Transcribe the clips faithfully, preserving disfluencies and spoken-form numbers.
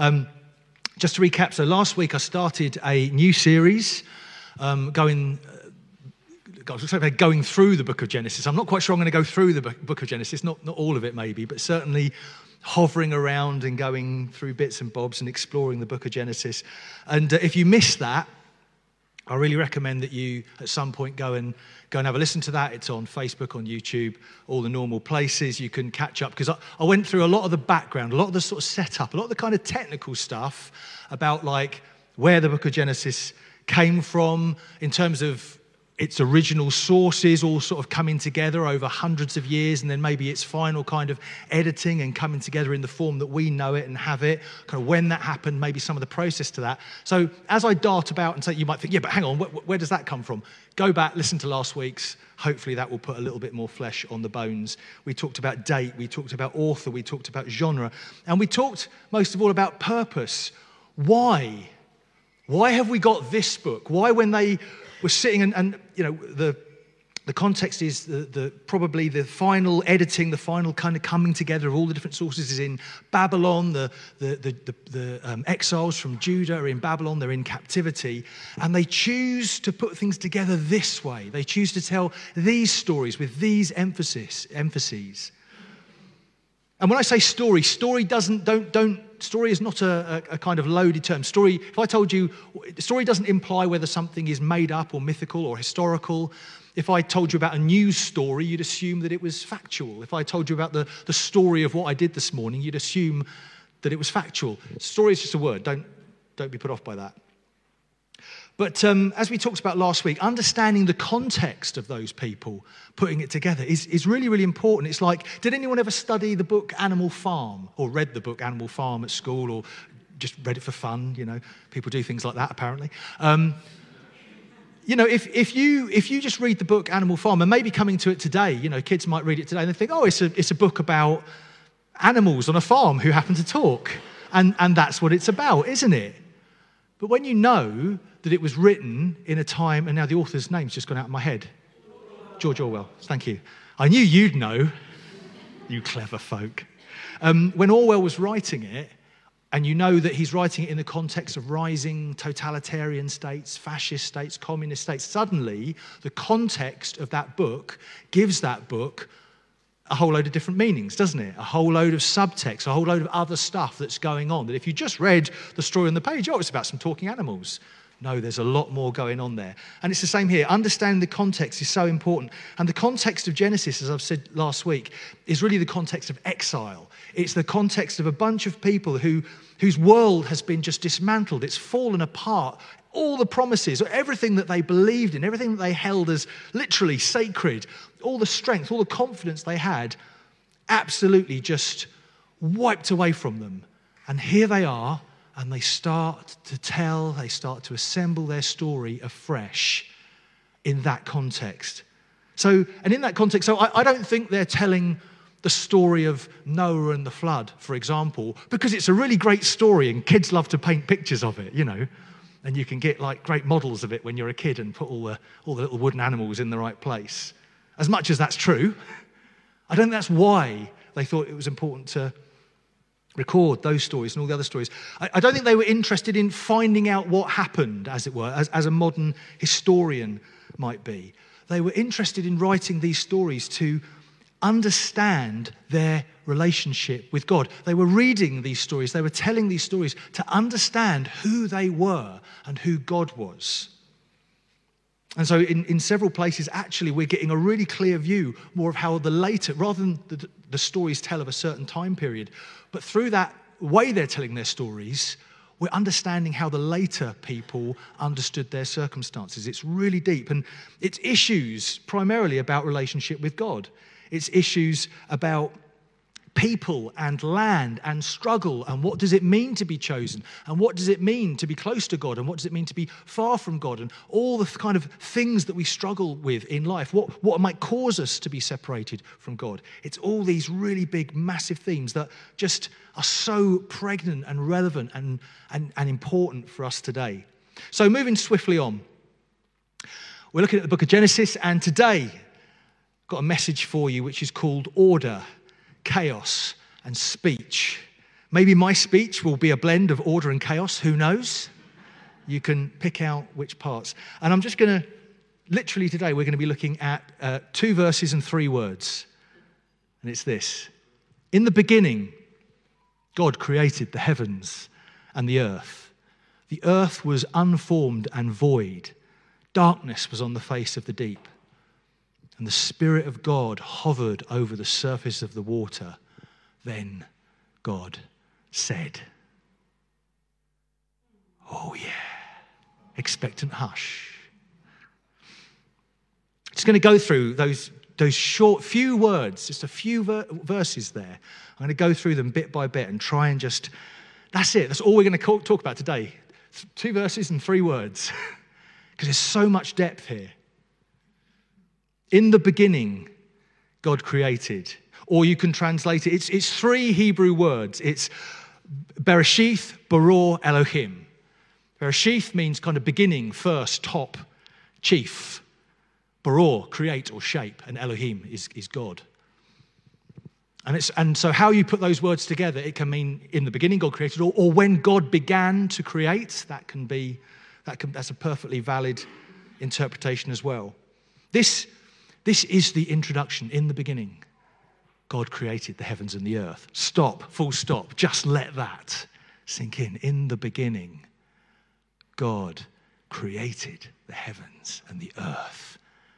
Um, just to recap, so last week I started a new series um, going... I was going going through the book of Genesis. I'm not quite sure I'm going to go through the book of Genesis, not, not all of it maybe, but certainly hovering around and going through bits and bobs and exploring the book of Genesis. And uh, if you missed that, I really recommend that you at some point go and go and have a listen to that. It's on Facebook, on YouTube, all the normal places you can catch up. Because I, I went through a lot of the background, a lot of the sort of setup, a lot of the kind of technical stuff about like where the book of Genesis came from in terms of its original sources all sort of coming together over hundreds of years, and then maybe its final kind of editing and coming together in the form that we know it and have it, kind of when that happened, maybe some of the process to that. So as I dart about and say, you might think, yeah, but hang on, where, where does that come from? Go back, listen to last week's. Hopefully that will put a little bit more flesh on the bones. We talked about date, we talked about author, we talked about genre, and we talked most of all about purpose. Why? Why have we got this book? Why, when they were sitting and, and you know, the the context is the, the probably the final editing, the final kind of coming together of all the different sources is in Babylon. The the the, the, the um, exiles from Judah are in Babylon. They're in captivity, and they choose to put things together this way. They choose to tell these stories with these emphasis emphases. And when I say story, story doesn't don't don't. Story is not a, a, a kind of loaded term. Story, if I told you, story doesn't imply whether something is made up or mythical or historical. If I told you about a news story, you'd assume that it was factual. If I told you about the, the story of what I did this morning, you'd assume that it was factual. Story is just a word. Don't, don't be put off by that. But um, as we talked about last week, understanding the context of those people putting it together is, is really, really important. It's like, did anyone ever study the book Animal Farm or read the book Animal Farm at school or just read it for fun? You know, people do things like that apparently. Um, you know, if, if you if you just read the book Animal Farm and maybe coming to it today, you know, kids might read it today and they think, oh, it's a it's a book about animals on a farm who happen to talk. And, and that's what it's about, isn't it? But when you know that it was written in a time, and now the author's name's just gone out of my head. George Orwell, thank you. I knew you'd know, you clever folk. Um, when Orwell was writing it, and you know that he's writing it in the context of rising totalitarian states, fascist states, communist states, suddenly the context of that book gives that book a whole load of different meanings, doesn't it? A whole load of subtext, a whole load of other stuff that's going on. That if you just read the story on the page, oh, it's about some talking animals. No, there's a lot more going on there. And it's the same here. Understanding the context is so important. And the context of Genesis, as I've said last week, is really the context of exile. It's the context of a bunch of people who, whose world has been just dismantled. It's fallen apart. All the promises, everything that they believed in, everything that they held as literally sacred, all the strength, all the confidence they had, absolutely just wiped away from them. And here they are, and they start to tell, they start to assemble their story afresh in that context. So, and in that context, so I, I don't think they're telling the story of Noah and the flood, for example, because it's a really great story and kids love to paint pictures of it, you know. And you can get like great models of it when you're a kid and put all the all the little wooden animals in the right place. As much as that's true, I don't think that's why they thought it was important to record those stories and all the other stories. I, I don't think they were interested in finding out what happened, as it were, as, as a modern historian might be. They were interested in writing these stories to understand their relationship with God. They were reading these stories, they were telling these stories to understand who they were and who God was. And so in, in several places, actually, we're getting a really clear view more of how the later, rather than the, the stories tell of a certain time period, but through that way they're telling their stories, we're understanding how the later people understood their circumstances. It's really deep, and it's issues primarily about relationship with God. It's issues about people and land and struggle and what does it mean to be chosen and what does it mean to be close to God and what does it mean to be far from God and all the kind of things that we struggle with in life, what, what might cause us to be separated from God. It's all these really big, massive themes that just are so pregnant and relevant and, and, and important for us today. So moving swiftly on, we're looking at the book of Genesis, and today I've got a message for you which is called Order, Chaos and Speech. Maybe my speech will be a blend of order and chaos. Who knows? You can pick out which parts. And I'm just going to, literally today, we're going to be looking at uh, two verses and three words. And it's this. In the beginning, God created the heavens and the earth. The earth was unformed and void. Darkness was on the face of the deep. And the Spirit of God hovered over the surface of the water. Then God said, oh yeah, expectant hush. Just going to go through those, those short few words, just a few ver- verses there. I'm going to go through them bit by bit and try and just, that's it. That's all we're going to talk about today. Two verses and three words. Because there's so much depth here. In the beginning, God created. Or you can translate it, it's, it's three Hebrew words. It's Bereshith, Bara, Elohim. Bereshith means kind of beginning, first, top, chief. Bara, create or shape, and Elohim is, is God. And it's and so how you put those words together, it can mean in the beginning God created, or, or when God began to create. That can be that can that's a perfectly valid interpretation as well. This this is the introduction. In the beginning, God created the heavens and the earth. Stop, full stop. Just let that sink in. In the beginning, God created the heavens and the earth.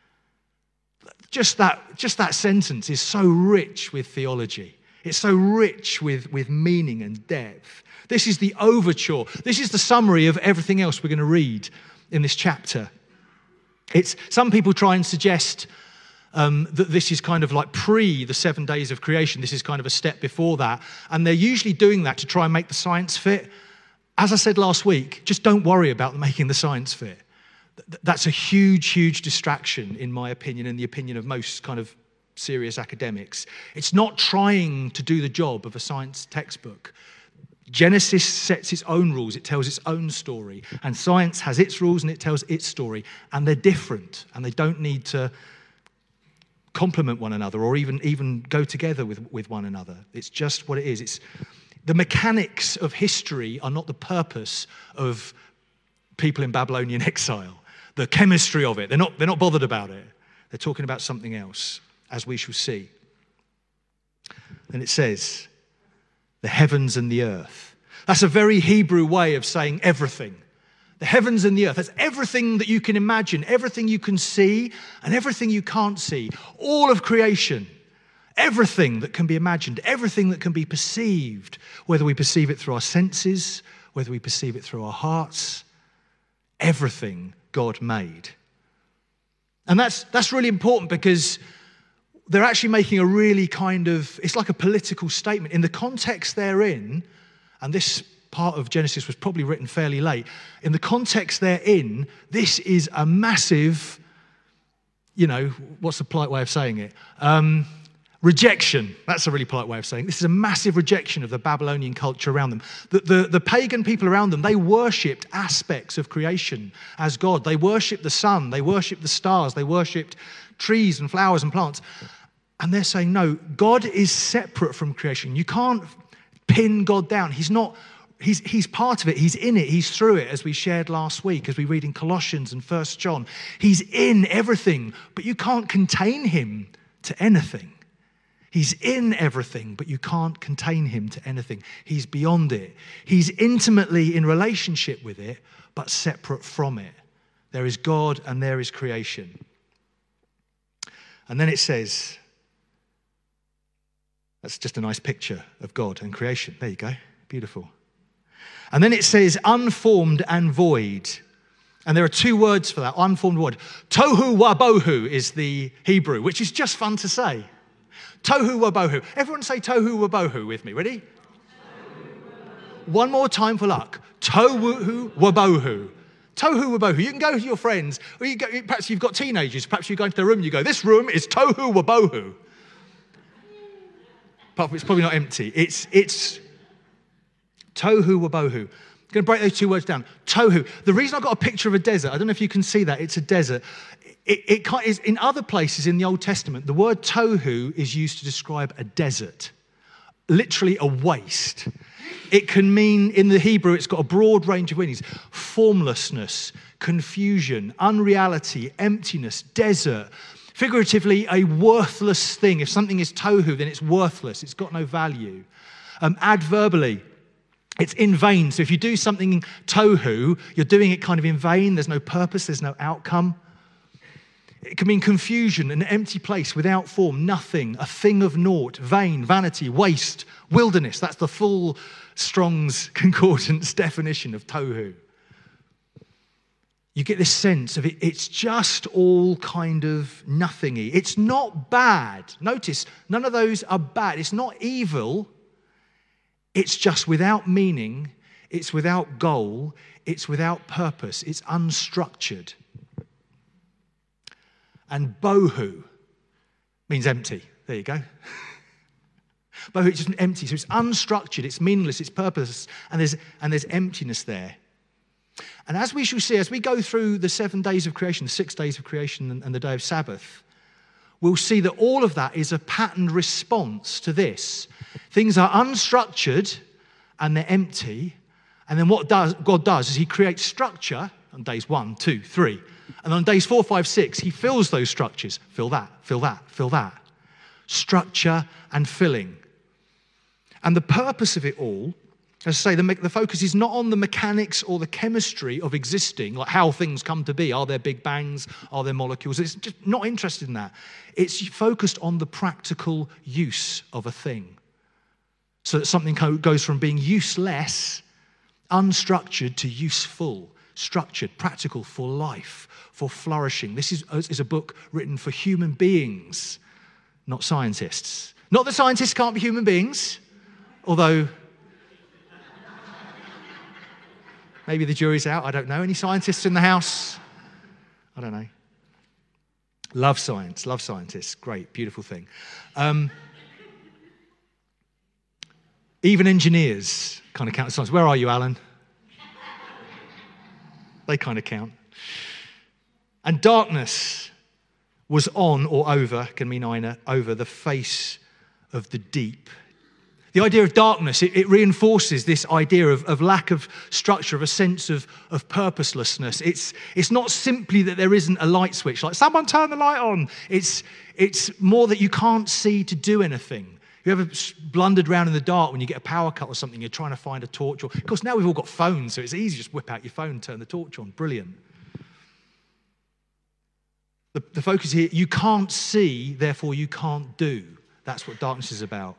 Just that, just that sentence is so rich with theology. It's so rich with, with meaning and depth. This is the overture. This is the summary of everything else we're going to read in this chapter. It's some people try and suggest um, that this is kind of like pre the seven days of creation. This is kind of a step before that. And they're usually doing that to try and make the science fit. As I said last week, just don't worry about making the science fit. That's a huge, huge distraction, in my opinion, and the opinion of most kind of serious academics. It's not trying to do the job of a science textbook. Genesis sets its own rules. It tells its own story. And science has its rules and it tells its story. And they're different. And they don't need to complement one another or even, even go together with, with one another. It's just what it is. It's the mechanics of history are not the purpose of people in Babylonian exile. The chemistry of it, they're not, they're not bothered about it. They're talking about something else, as we shall see. And it says, the heavens and the earth. That's a very Hebrew way of saying everything. The heavens and the earth. That's everything that you can imagine, everything you can see, and everything you can't see. All of creation. Everything that can be imagined, everything that can be perceived, whether we perceive it through our senses, whether we perceive it through our hearts. Everything God made. And that's that's really important because they're actually making a really kind of, it's like a political statement. In the context they're in, and this part of Genesis was probably written fairly late, in the context they're in, this is a massive, you know, what's the polite way of saying it? Um, Rejection. That's a really polite way of saying it. This is a massive rejection of the Babylonian culture around them. The, the, the pagan people around them, they worshipped aspects of creation as God. They worshipped the sun. They worshipped the stars. They worshipped trees and flowers and plants. And they're saying, no, God is separate from creation. You can't pin God down. He's not, he's, he's part of it. He's in it. He's through it, as we shared last week, as we read in Colossians and First John. He's in everything, but you can't contain him to anything. He's in everything, but you can't contain him to anything. He's beyond it. He's intimately in relationship with it, but separate from it. There is God and there is creation. And then it says, that's just a nice picture of God and creation. There you go. Beautiful. And then it says, unformed and void. And there are two words for that, unformed void. Tohu wabohu is the Hebrew, which is just fun to say. Tohu wabohu. Everyone say tohu wabohu with me. Ready? One more time for luck. Tohu wabohu. Tohu wabohu. You can go to your friends, or you go, perhaps you've got teenagers. Perhaps you go into their room and you go, this room is tohu wabohu. But it's probably not empty. It's, it's tohu wabohu. I'm going to break those two words down. Tohu. The reason I've got a picture of a desert, I don't know if you can see that, it's a desert. It, it is in other places in the Old Testament, the word tohu is used to describe a desert, literally a waste. It can mean, in the Hebrew, it's got a broad range of meanings. Formlessness, confusion, unreality, emptiness, desert. Figuratively, a worthless thing. If something is tohu, then it's worthless. It's got no value. Um, adverbally, it's in vain. So if you do something tohu, you're doing it kind of in vain. There's no purpose. There's no outcome. It can mean confusion, an empty place without form, nothing, a thing of naught, vain, vanity, waste, wilderness. That's the full Strong's Concordance definition of tohu. You get this sense of it, it's just all kind of nothingy. It's not bad. Notice, none of those are bad. It's not evil. It's just without meaning. It's without goal. It's without purpose. It's unstructured. And bohu means empty. There you go. Bohu is just empty. So it's unstructured, it's meaningless, it's purposeless, and there's, and there's emptiness there. And as we shall see, as we go through the seven days of creation, the six days of creation and, and the day of Sabbath, we'll see that all of that is a patterned response to this. Things are unstructured and they're empty. And then what does, God does is he creates structure on days one, two, three. And on days four, five, six, he fills those structures. Fill that, fill that, fill that. Structure and filling. And the purpose of it all, as I say, the, the focus is not on the mechanics or the chemistry of existing, like how things come to be. Are there big bangs? Are there molecules? It's just not interested in that. It's focused on the practical use of a thing. So that something goes from being useless, unstructured, to useful, structured, practical, for life, for flourishing. This is, is a book written for human beings, not scientists. Not that scientists can't be human beings, although maybe the jury's out, I don't know. Any scientists in the house? I don't know. Love science, love scientists. Great, beautiful thing. Um, even engineers kind of count as science. Where are you, Alan? They kind of count. And darkness was on or over, can mean either, over the face of the deep. The idea of darkness, it, it reinforces this idea of, of lack of structure, of a sense of, of purposelessness. It's, it's not simply that there isn't a light switch, like someone turn the light on. It's, it's more that you can't see to do anything. You ever blundered around in the dark when you get a power cut or something, you're trying to find a torch? Or, of course, now we've all got phones, so it's easy to just whip out your phone and turn the torch on. Brilliant. The, the focus here, you can't see, therefore you can't do. That's what darkness is about.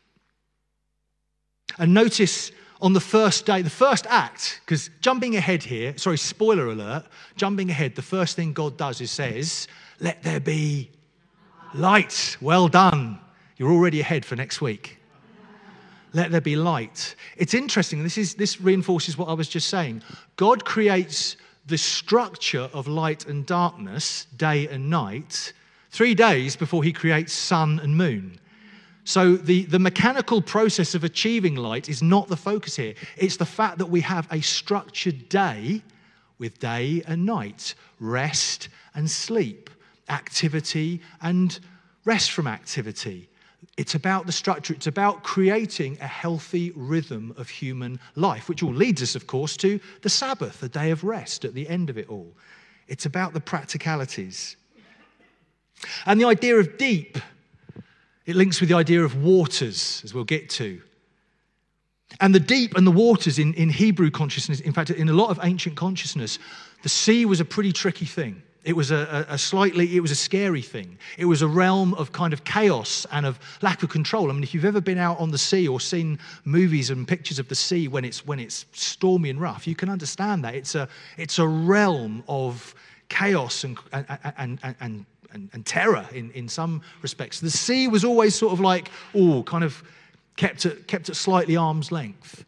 And notice on the first day, the first act, because jumping ahead here, sorry, spoiler alert, jumping ahead, the first thing God does is says, let there be light. Well done. You're already ahead for next week. Let there be light. It's interesting. This is this reinforces what I was just saying. God creates the structure of light and darkness, day and night, three days before he creates sun and moon. So the, the mechanical process of achieving light is not the focus here. It's the fact that we have a structured day with day and night, rest and sleep, activity and rest from activity. It's about the structure. It's about creating a healthy rhythm of human life, which all leads us, of course, to the Sabbath, the day of rest at the end of it all. It's about the practicalities. And the idea of deep, it links with the idea of waters, as we'll get to. And the deep and the waters in, in Hebrew consciousness, in fact, in a lot of ancient consciousness, the sea was a pretty tricky thing. It was a, a slightly, it was a scary thing. It was a realm of kind of chaos and of lack of control. I mean, if you've ever been out on the sea or seen movies and pictures of the sea when it's when it's stormy and rough, you can understand that. It's a it's a realm of chaos and and and and, and, and terror in, in some respects. The sea was always sort of like, oh, kind of kept at kept at slightly arm's length.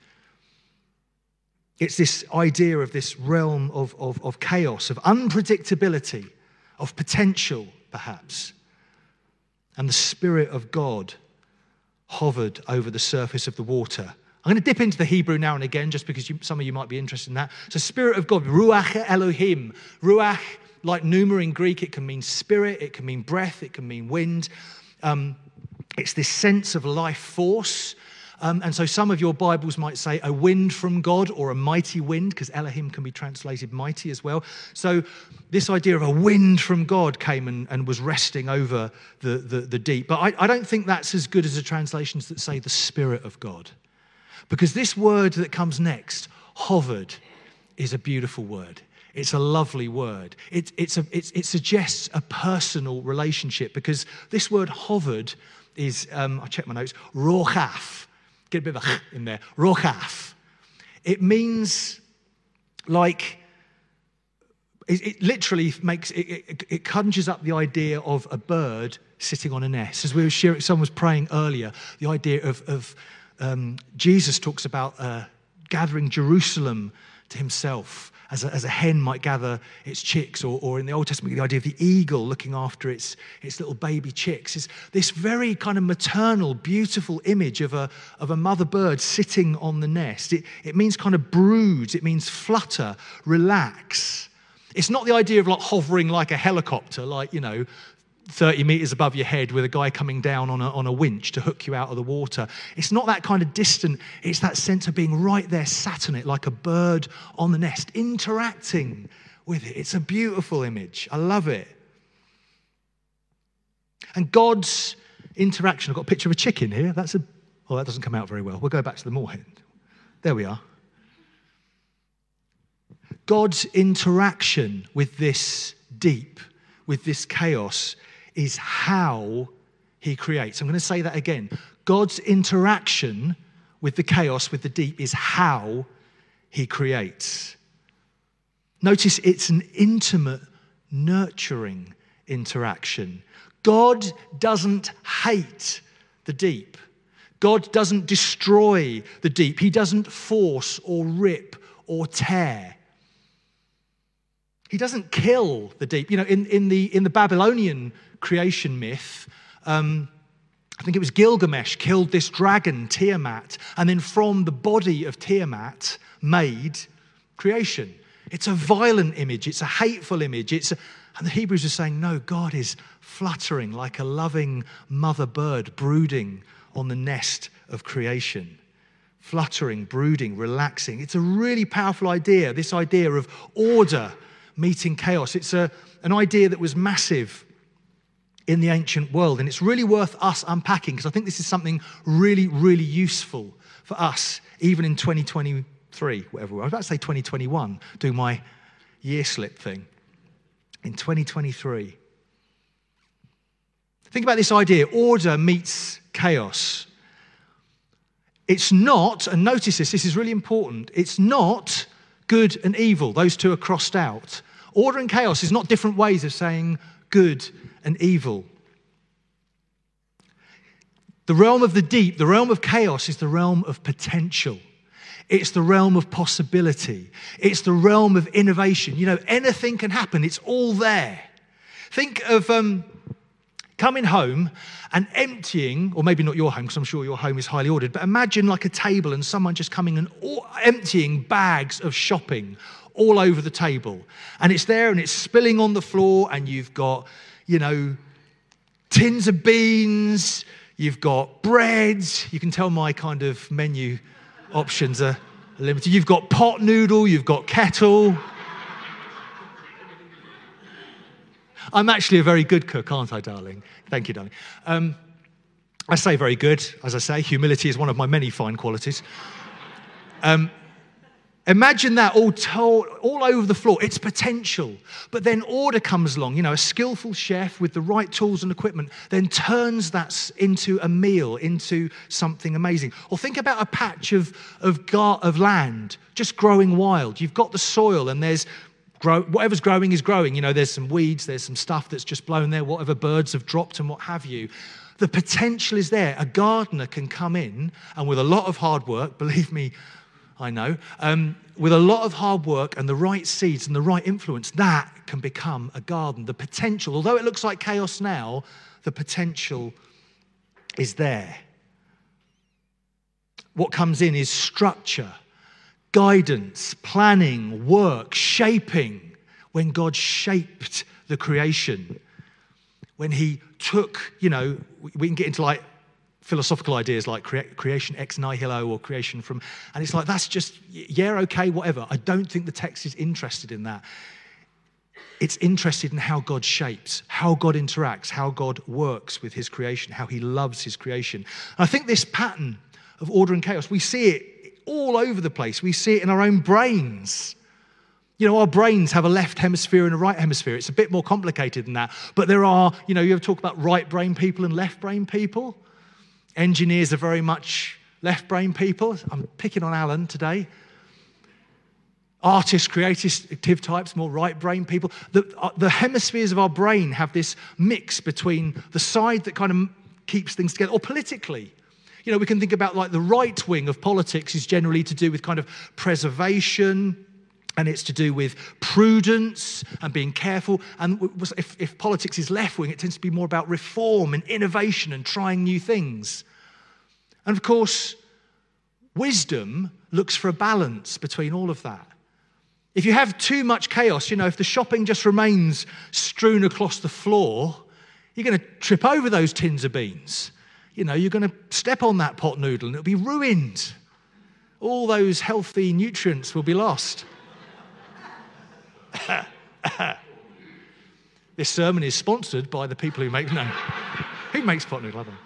It's this idea of this realm of, of, of chaos, of unpredictability, of potential, perhaps. And the Spirit of God hovered over the surface of the water. I'm going to dip into the Hebrew now and again, just because you, some of you might be interested in that. So Spirit of God, Ruach Elohim. Ruach, like pneuma in Greek, it can mean spirit, it can mean breath, it can mean wind. Um, it's this sense of life force. Um, and so some of your Bibles might say a wind from God or a mighty wind, because Elohim can be translated mighty as well. So this idea of a wind from God came and, and was resting over the, the, the deep. But I, I don't think that's as good as the translations that say the Spirit of God. Because this word that comes next, hovered, is a beautiful word. It's a lovely word. It, it's a, it's, it suggests a personal relationship, because this word hovered is, um, I checked my notes, rochaf. Get a bit of a in there. Rochaf. It means like, it, it literally makes, it, it, it conjures up the idea of a bird sitting on a nest. As we were sharing, someone was praying earlier, the idea of, of um, Jesus talks about uh, gathering Jerusalem to himself, as a, as a hen might gather its chicks, or, or in the Old Testament, the idea of the eagle looking after its, its little baby chicks. Is this very kind of maternal, beautiful image of a, of a mother bird sitting on the nest. It, it means kind of brood, it means flutter, relax. It's not the idea of like hovering like a helicopter, like, you know, thirty meters above your head with a guy coming down on a, on a winch to hook you out of the water. It's not that kind of distant. It's that sense of being right there, sat on it like a bird on the nest, interacting with it. It's a beautiful image. I love it. And God's interaction. I've got a picture of a chicken here. That's a, oh, that doesn't come out very well. We'll go back to the moorhen. There we are. God's interaction with this deep, with this chaos, is how he creates. I'm going to say that again. God's interaction with the chaos, with the deep, is how he creates. Notice it's an intimate, nurturing interaction. God doesn't hate the deep. God doesn't destroy the deep. He doesn't force or rip or tear. He doesn't kill the deep. You know, in, in the in the Babylonian creation myth, um, I think it was Gilgamesh killed this dragon, Tiamat, and then from the body of Tiamat made creation. It's a violent image. It's a hateful image. It's a, and the Hebrews are saying, no, God is fluttering like a loving mother bird brooding on the nest of creation. Fluttering, brooding, relaxing. It's a really powerful idea, this idea of order meeting chaos. It's a, an idea that was massive in the ancient world, and it's really worth us unpacking, because I think this is something really, really useful for us, even in twenty twenty-three, whatever. I was about to say twenty twenty-one, doing my year slip thing. In twenty twenty-three. Think about this idea, order meets chaos. It's not, and notice this, this is really important, it's not good and evil. Those two are crossed out. Order and chaos is not different ways of saying good and evil. The realm of the deep, the realm of chaos, is the realm of potential. It's the realm of possibility. It's the realm of innovation. You know, anything can happen. It's all there. Think of um, coming home and emptying, or maybe not your home, because I'm sure your home is highly ordered, but imagine like a table and someone just coming and all, emptying bags of shopping all over the table. And it's there and it's spilling on the floor, and you've got, you know, tins of beans, you've got breads. You can tell my kind of menu options are limited. You've got pot noodle, you've got kettle. I'm actually a very good cook, aren't I, darling? Thank you, darling. Um, I say very good, as I say. Humility is one of my many fine qualities. Um, imagine that all, to- all over the floor. It's potential. But then order comes along. You know, a skillful chef with the right tools and equipment then turns that into a meal, into something amazing. Or think about a patch of, of, gar- of land just growing wild. You've got the soil, and there's Grow, whatever's growing is growing. You know, there's some weeds, there's some stuff that's just blown there, whatever birds have dropped and what have you. The potential is there. A gardener can come in, and with a lot of hard work, believe me, I know, um, with a lot of hard work and the right seeds and the right influence, that can become a garden. The potential, although it looks like chaos now, the potential is there. What comes in is structure, guidance, planning, work, shaping. When God shaped the creation, when he took, you know, we can get into like philosophical ideas like crea- creation ex nihilo or creation from, and it's like, that's just, yeah, okay, whatever. I don't think the text is interested in that. It's interested in how God shapes, how God interacts, how God works with his creation, how he loves his creation. And I think this pattern of order and chaos, we see it all over the place. We see it in our own brains. You know, our brains have a left hemisphere and a right hemisphere. It's a bit more complicated than that. But there are, you know, you ever talk about right brain people and left brain people? Engineers are very much left brain people. I'm picking on Alan today. Artists, creative types, more right brain people. The, uh, the hemispheres of our brain have this mix between the side that kind of keeps things together, or politically. You know, we can think about like the right wing of politics is generally to do with kind of preservation, and it's to do with prudence and being careful. And if, if politics is left wing, it tends to be more about reform and innovation and trying new things. And of course, wisdom looks for a balance between all of that. If you have too much chaos, you know, if the shopping just remains strewn across the floor, you're going to trip over those tins of beans. You know, you're going to step on that pot noodle and it'll be ruined. All those healthy nutrients will be lost. This sermon is sponsored by the people who make, no, who makes pot noodle? I don't know.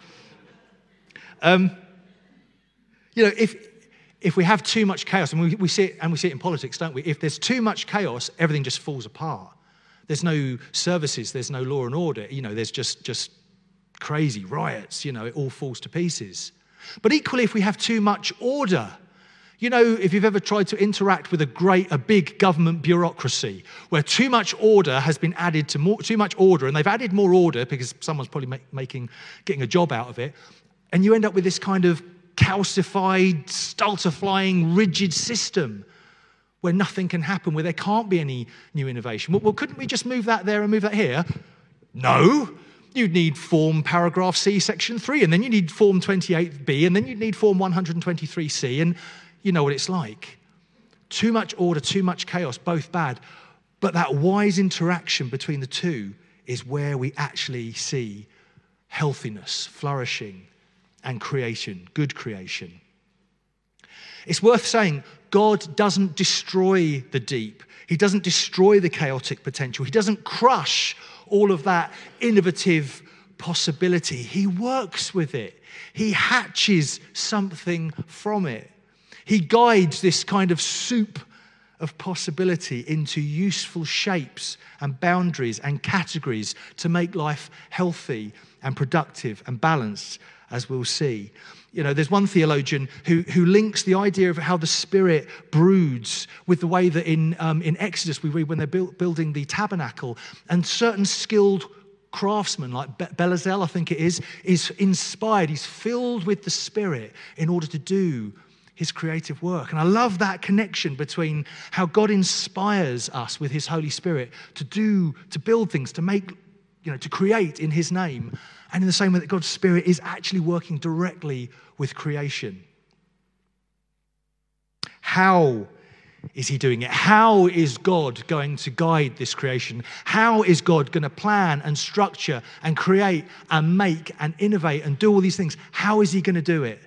Um, you know, if if we have too much chaos, and we, we see it, and we see it in politics, don't we? If there's too much chaos, everything just falls apart. There's no services, there's no law and order. You know, there's just just crazy riots. You know, it all falls to pieces. But equally, if we have too much order, you know, if you've ever tried to interact with a great, a big government bureaucracy where too much order has been added to more, too much order, and they've added more order because someone's probably make, making, getting a job out of it, and you end up with this kind of calcified, stultifying, rigid system where nothing can happen, where there can't be any new innovation. Well, well, couldn't we just move that there and move that here? No. You'd need form paragraph C, section three, and then you need form twenty-eight B, and then you'd need form one hundred twenty-three C, and you know what it's like. Too much order, too much chaos, both bad. But that wise interaction between the two is where we actually see healthiness, flourishing, and creation, good creation. It's worth saying God doesn't destroy the deep. He doesn't destroy the chaotic potential. He doesn't crush all of that innovative possibility. He works with it. He hatches something from it. He guides this kind of soup of possibility into useful shapes and boundaries and categories to make life healthy and productive and balanced, as we'll see. You know, there's one theologian who, who links the idea of how the Spirit broods with the way that in, um, in Exodus we read when they're build, building the tabernacle, and certain skilled craftsmen like Be- Bezalel, I think it is, is inspired. He's filled with the Spirit in order to do his creative work. And I love that connection between how God inspires us with his Holy Spirit to do, to build things, to make, you know, to create in his name. And in the same way that God's Spirit is actually working directly with creation. How is he doing it? How is God going to guide this creation? How is God going to plan and structure and create and make and innovate and do all these things? How is he going to do it?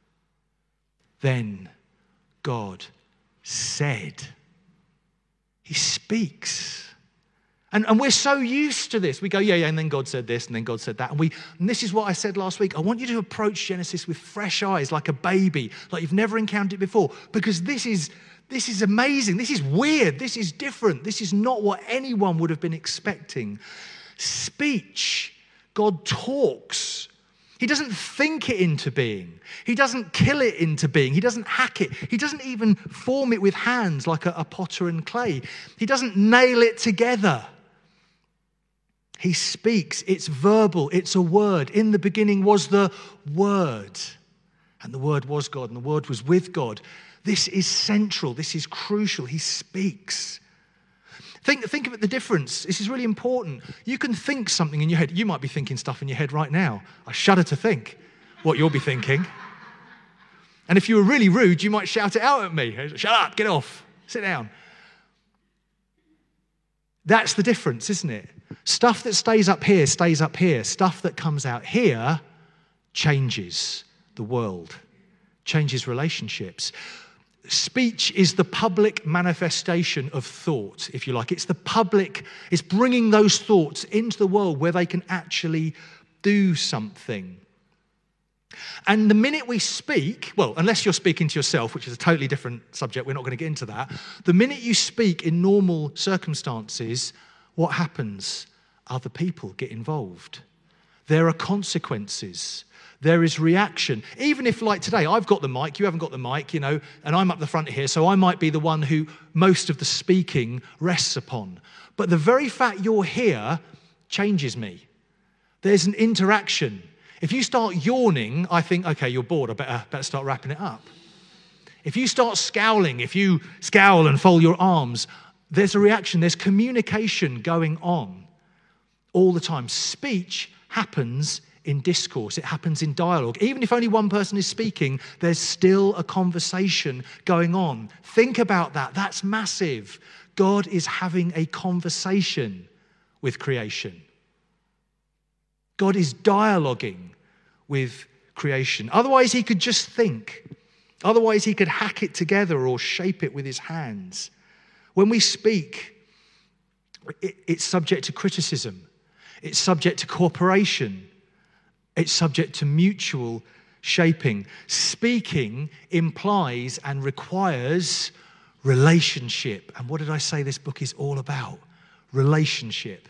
Then God said. He speaks. And, and we're so used to this. We go, yeah, yeah, and then God said this, and then God said that. And we, and this is what I said last week. I want you to approach Genesis with fresh eyes, like a baby, like you've never encountered it before. Because this is, this is amazing. This is weird. This is different. This is not what anyone would have been expecting. Speech. God talks. He doesn't think it into being. He doesn't kill it into being. He doesn't hack it. He doesn't even form it with hands like a, a potter and clay. He doesn't nail it together. He speaks. It's verbal. It's a word. In the beginning was the Word. And the Word was God. And the Word was with God. This is central. This is crucial. He speaks. Think, think of it, the difference. This is really important. You can think something in your head. You might be thinking stuff in your head right now. I shudder to think what you'll be thinking. And if you were really rude, you might shout it out at me. Shut up, get off, sit down. That's the difference, isn't it? Stuff that stays up here stays up here. Stuff that comes out here changes the world, changes relationships. Speech is the public manifestation of thought, if you like. It's the public, it's bringing those thoughts into the world where they can actually do something. And the minute we speak, well, unless you're speaking to yourself, which is a totally different subject, we're not going to get into that. The minute you speak in normal circumstances, what happens? Other people get involved. There are consequences. There is reaction. Even if, like today, I've got the mic, you haven't got the mic, you know, and I'm up the front here, so I might be the one who most of the speaking rests upon. But the very fact you're here changes me. There's an interaction. If you start yawning, I think, okay, you're bored, I better, better start wrapping it up. If you start scowling, if you scowl and fold your arms, there's a reaction, there's communication going on all the time. Speech happens in discourse, it happens in dialogue. Even if only one person is speaking, there's still a conversation going on. Think about that, that's massive. God is having a conversation with creation. God is dialoguing with creation. Otherwise, he could just think. Otherwise, he could hack it together or shape it with his hands. When we speak, it, it's subject to criticism. It's subject to cooperation. It's subject to mutual shaping. Speaking implies and requires relationship. And what did I say this book is all about? Relationship.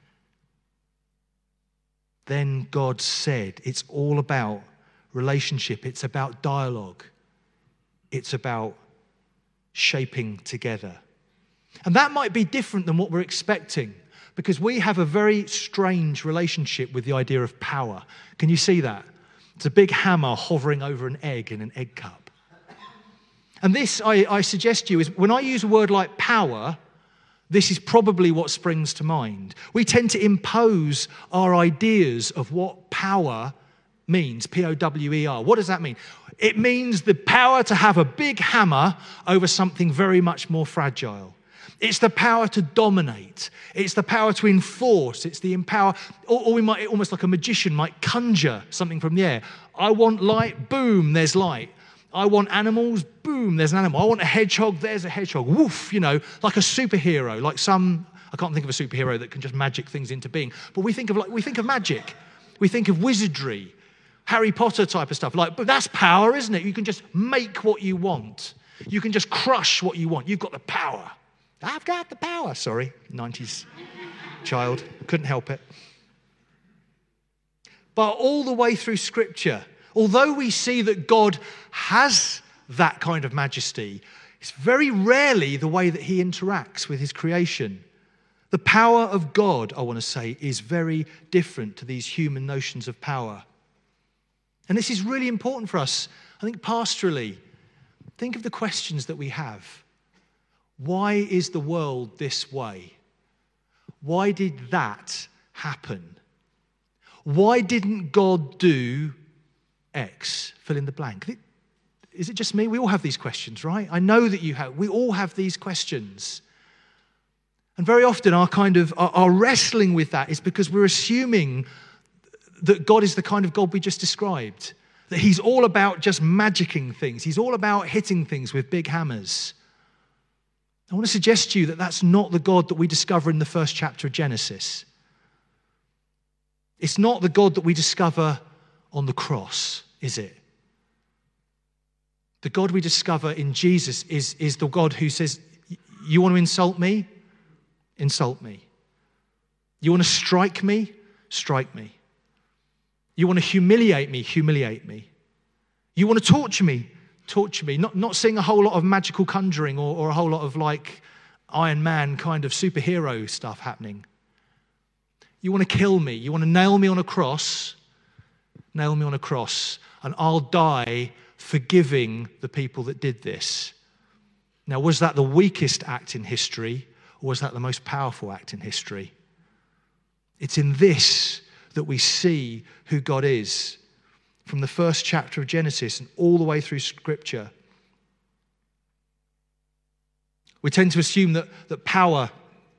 Then God said, it's all about relationship. It's about dialogue. It's about shaping together. And that might be different than what we're expecting, because we have a very strange relationship with the idea of power. Can you see that? It's a big hammer hovering over an egg in an egg cup. And this, I, I suggest to you, is when I use a word like power, this is probably what springs to mind. We tend to impose our ideas of what power means, P O W E R. What does that mean? It means the power to have a big hammer over something very much more fragile. It's the power to dominate. It's the power to enforce. It's the empower, or, or we might, almost like a magician might conjure something from the air. I want light, boom, there's light. I want animals, boom, there's an animal. I want a hedgehog, there's a hedgehog. Woof, you know, like a superhero, like some, I can't think of a superhero that can just magic things into being. But we think of like we think of magic. We think of wizardry, Harry Potter type of stuff. Like, but that's power, isn't it? You can just make what you want. You can just crush what you want. You've got the power. I've got the power. Sorry, nineties child. Couldn't help it. But all the way through Scripture, although we see that God has that kind of majesty, it's very rarely the way that he interacts with his creation. The power of God, I want to say, is very different to these human notions of power. And this is really important for us, I think, pastorally. Think of the questions that we have. Why is the world this way? Why did that happen? Why didn't God do X? Fill in the blank. Is it just me? We all have these questions, right? I know that you have. We all have these questions. And very often our kind of our, our wrestling with that is because we're assuming that God is the kind of God we just described. That he's all about just magicking things. He's all about hitting things with big hammers. I want to suggest to you that that's not the God that we discover in the first chapter of Genesis. It's not the God that we discover on the cross, is it? The God we discover in Jesus is, is the God who says, you want to insult me? Insult me. You want to strike me? Strike me. You want to humiliate me? Humiliate me. You want to torture me? Torture me. Not, not seeing a whole lot of magical conjuring or, or a whole lot of like Iron Man kind of superhero stuff happening. You want to kill me. You want to nail me on a cross. Nail me on a cross. And I'll die forgiving the people that did this. Now, was that the weakest act in history, or was that the most powerful act in history? It's in this that we see who God is. From the first chapter of Genesis and all the way through Scripture. We tend to assume that, that power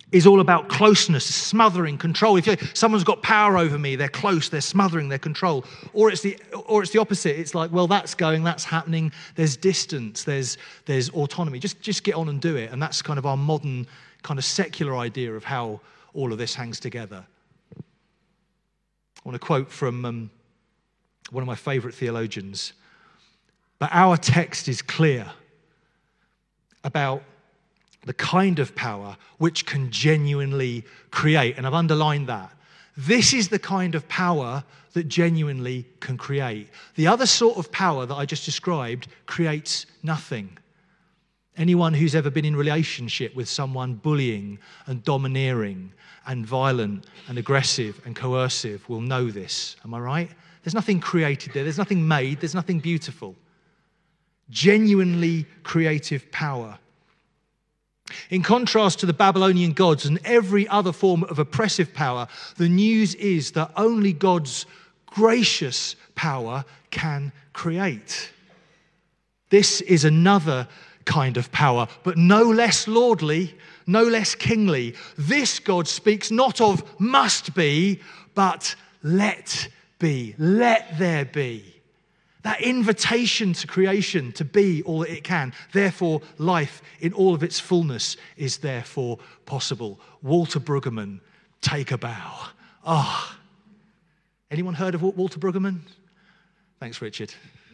is all about closeness, smothering, control. If you, someone's got power over me, they're close, they're smothering, they're control. Or it's the or it's the opposite. It's like, well, that's going, that's happening. There's distance, there's there's autonomy. Just just get on and do it. And that's kind of our modern, kind of secular idea of how all of this hangs together. I want to quote from um, one of my favorite theologians. But our text is clear about the kind of power which can genuinely create. And I've underlined that. This is the kind of power that genuinely can create. The other sort of power that I just described creates nothing. Anyone who's ever been in relationship with someone bullying and domineering and violent and aggressive and coercive will know this. Am I right? There's nothing created there. There's nothing made. There's nothing beautiful. Genuinely creative power. In contrast to the Babylonian gods and every other form of oppressive power, the news is that only God's gracious power can create. This is another kind of power, but no less lordly, no less kingly. This God speaks not of must be, but let be. Let there be. That invitation to creation to be all that it can. Therefore, life in all of its fullness is therefore possible. Walter Brueggemann, take a bow. Ah, oh. Anyone heard of Walter Brueggemann? Thanks, Richard.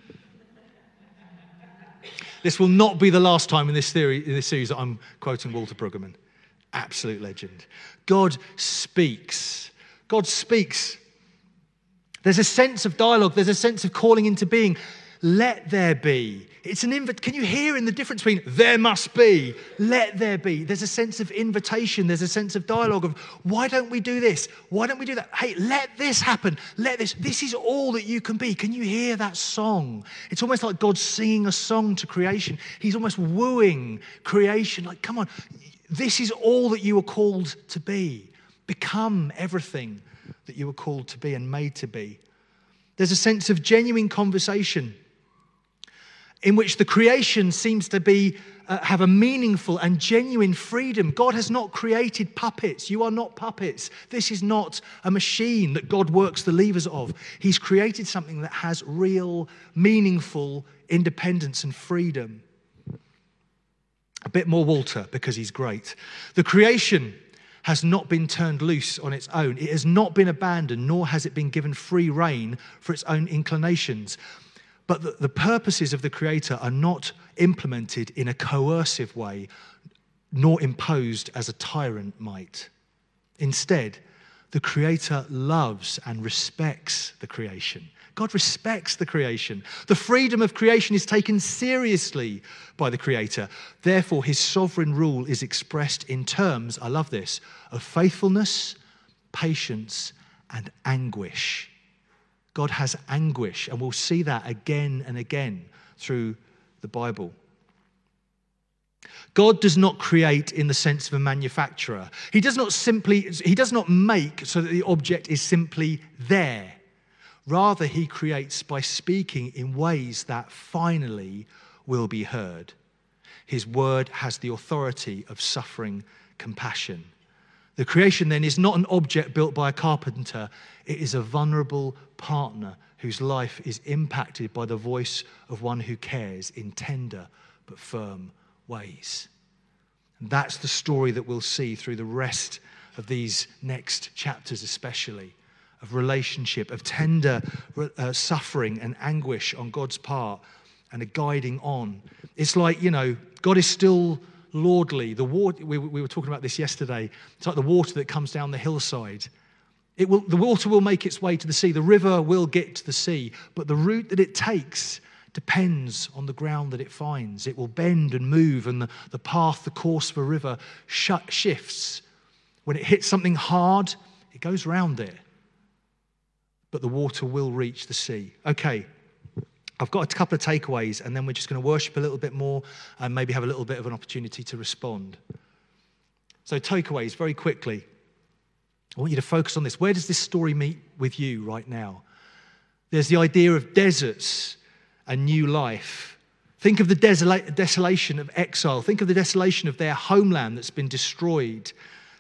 This will not be the last time in this theory, in this series that I'm quoting Walter Brueggemann. Absolute legend. God speaks. God speaks. There's a sense of dialogue. There's a sense of calling into being. Let there be. It's an invite. Can you hear in the difference between there must be, let there be? There's a sense of invitation. There's a sense of dialogue of why don't we do this? Why don't we do that? Hey, let this happen. Let this. This is all that you can be. Can you hear that song? It's almost like God singing a song to creation. He's almost wooing creation. Like, come on, this is all that you are called to be. Become everything that you were called to be and made to be. There's a sense of genuine conversation in which the creation seems to be uh, have a meaningful and genuine freedom. God has not created puppets. You are not puppets. This is not a machine that God works the levers of. He's created something that has real, meaningful independence and freedom. A bit more Walter, because he's great. The creation has not been turned loose on its own. It has not been abandoned, nor has it been given free rein for its own inclinations. But the, the purposes of the Creator are not implemented in a coercive way, nor imposed as a tyrant might. Instead, the Creator loves and respects the creation. God respects the creation. The freedom of creation is taken seriously by the Creator. Therefore, his sovereign rule is expressed in terms, I love this, of faithfulness, patience, and anguish. God has anguish, and we'll see that again and again through the Bible. God does not create in the sense of a manufacturer. He does not simply, he does not make so that the object is simply there. Rather, he creates by speaking in ways that finally will be heard. His word has the authority of suffering compassion. The creation then is not an object built by a carpenter. It is a vulnerable partner whose life is impacted by the voice of one who cares in tender but firm ways. And that's the story that we'll see through the rest of these next chapters, especially. Of relationship, of tender uh, suffering and anguish on God's part and a guiding on. It's like, you know, God is still lordly. The water, we, we were talking about this yesterday. It's like the water that comes down the hillside. It will, the water will make its way to the sea. The river will get to the sea. But the route that it takes depends on the ground that it finds. It will bend and move, and the, the path, the course of a river sh- shifts. When it hits something hard, it goes round it. But the water will reach the sea. Okay, I've got a couple of takeaways, and then we're just going to worship a little bit more and maybe have a little bit of an opportunity to respond. So takeaways, very quickly. I want you to focus on this. Where does this story meet with you right now? There's the idea of deserts and new life. Think of the desola- desolation of exile. Think of the desolation of their homeland that's been destroyed.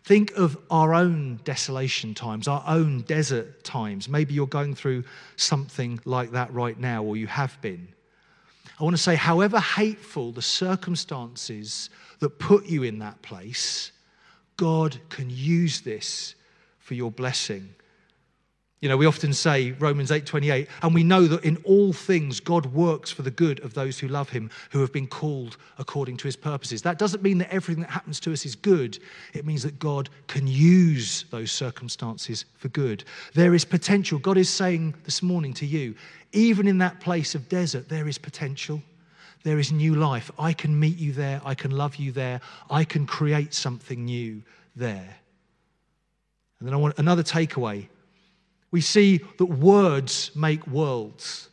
Think of our own desolation times, our own desert times. Maybe you're going through something like that right now, or you have been. I want to say, however hateful the circumstances that put you in that place, God can use this for your blessing. You know, we often say Romans eight twenty-eight, and we know that in all things God works for the good of those who love him, who have been called according to his purposes. That doesn't mean that everything that happens to us is good. It means that God can use those circumstances for good. There is potential. God is saying this morning to you, even in that place of desert, there is potential. There is new life. I can meet you there. I can love you there. I can create something new there. And then I want another takeaway. We see that words make worlds.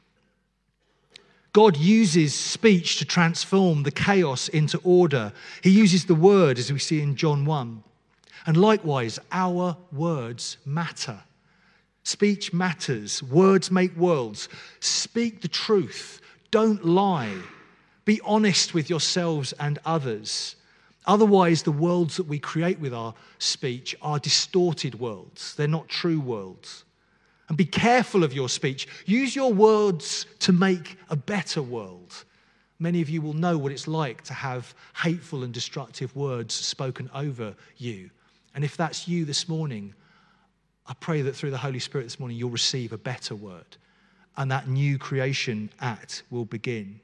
God uses speech to transform the chaos into order. He uses the word, as we see in John one. And likewise, our words matter. Speech matters. Words make worlds. Speak the truth. Don't lie. Be honest with yourselves and others. Otherwise, the worlds that we create with our speech are distorted worlds. They're not true worlds. And be careful of your speech. Use your words to make a better world. Many of you will know what it's like to have hateful and destructive words spoken over you. And if that's you this morning, I pray that through the Holy Spirit this morning, you'll receive a better word. And that new creation act will begin.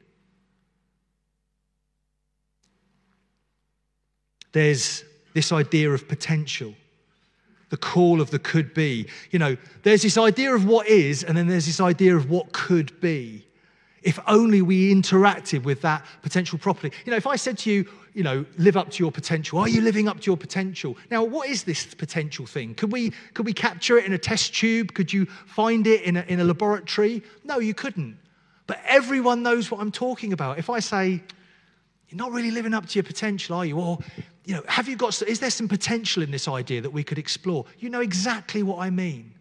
There's this idea of potential, the call of the could be. You know, there's this idea of what is, and then there's this idea of what could be. If only we interacted with that potential properly. You know, if I said to you, you know, live up to your potential. Are you living up to your potential? Now, what is this potential thing? Could we could we capture it in a test tube? Could you find it in a, in a laboratory? No, you couldn't. But everyone knows what I'm talking about. If I say, you're not really living up to your potential, are you? Or, you know, have you got, is there some potential in this idea that we could explore? You know exactly what I mean.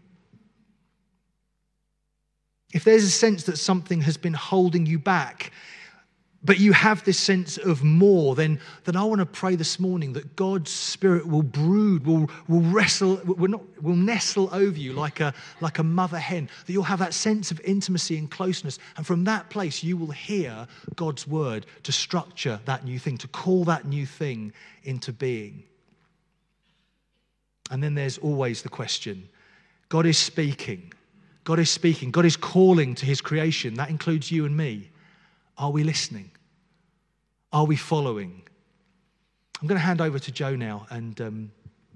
If there's a sense that something has been holding you back, but you have this sense of more, then, then I want to pray this morning that God's Spirit will brood, will, will wrestle, will, not, will nestle over you like a, like a mother hen, that you'll have that sense of intimacy and closeness. And from that place, you will hear God's word to structure that new thing, to call that new thing into being. And then there's always the question, God is speaking. God is speaking. God is calling to his creation. That includes you and me. Are we listening? Are we following? I'm going to hand over to Joe now, and um,